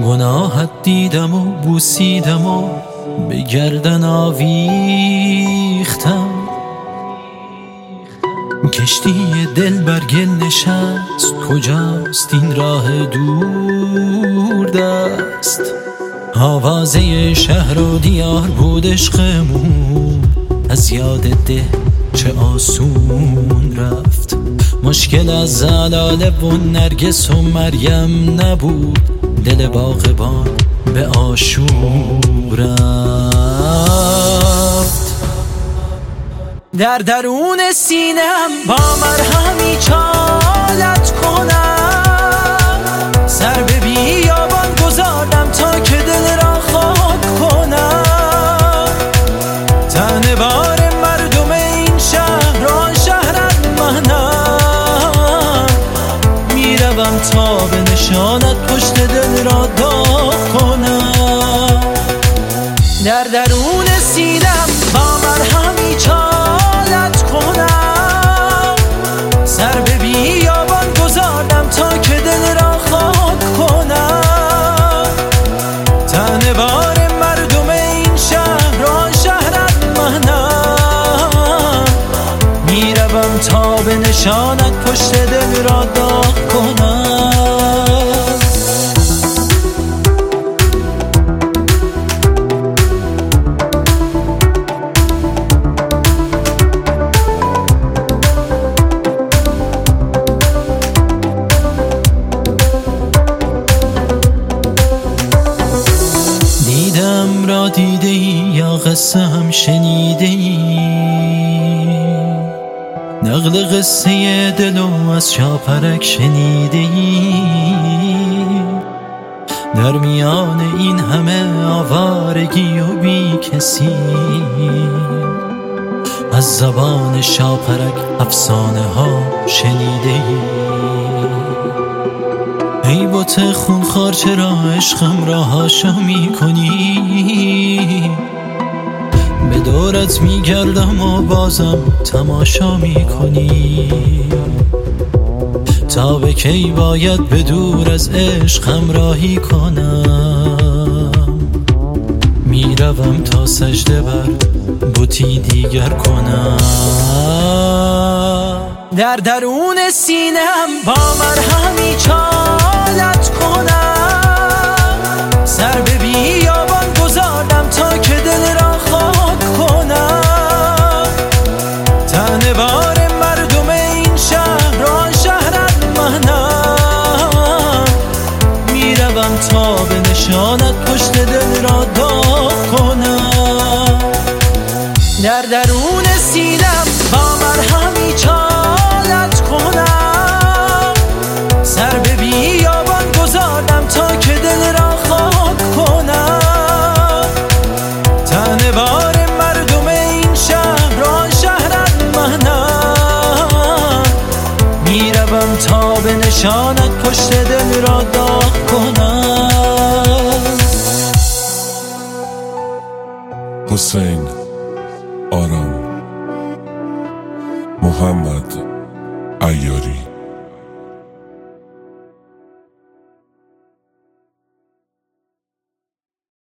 گناهت دیدم و بوسیدم و به گردن آویختم. کشتی دل بر گل نشست، کجاست این راه دور دست؟ آوازه شهر و دیار بود عشقمون، از یاد ده چه آسون رفت. مشکل از زلاله و نرگس و مریم نبود، دل باغبان به آشوب رفت. در درون سینم با مرهمی چالت کنم، سر به بیابان گذاردم تا که دل را خاک کنم. تنه بار مردم این شهر آن شهرت منم، میروم تا به نشانت پشت دل را داغ کنم. در درون سینم با مرهمی چالت کنم، سر به بیابان گذاردم تا که دل را خاک کنم. تنه بار مردم این شهر آن شهرت منم، میروم تا به نشانت پشت دل را داغ کنم. دیدم را دیده ای یا قصه هم شنیده ای، نقل قصه دل و از شاپرک شنیده ای. در میان این همه آوارگی و بی کسی، از زبان شاپرک افسانه ها شنیده ای. ای بت خونخوار چرا عشقم را هاشا می کنی؟ به دورت می گردم و بازم تماشا می کنی. تا به کی باید به دور از عشق همراهی کنم؟ می روم تا سجده بر بتی دیگر کنم. در درون سینم با مرهمی چالت کنم، سر به بیابان گذاردم تا که دل را خاک کنم. تنه بار مردم این شهر آن شهرت منم، میروم تا به نشانت پشت دل را داغ کنم. در درون سینم با مرهمی چالت کنم، سر به بیابان گذاردم تا که دل را خاک کنم. تنه بار مردم این شهر آن شهرت منم، میروم تا به نشانت پشت دل را داغ کنم. حسین آرام، محمد عیاری.